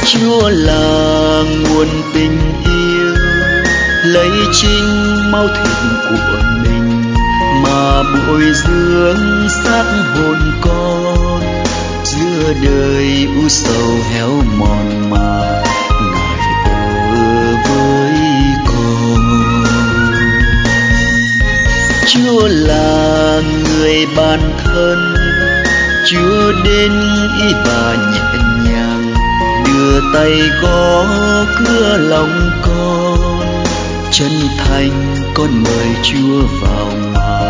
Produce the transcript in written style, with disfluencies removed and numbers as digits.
Chúa là nguồn tình yêu, lấy chính máu thịt của mình mà bồi dưỡng xác hồn con. Giữa đời u sầu héo mòn mà Ngài ở với con. Chúa là người ban thân, Chúa đến ý bà nhẹ nhàng, đưa tay gõ cửa lòng con. Chân thành con mời Chúa vào mà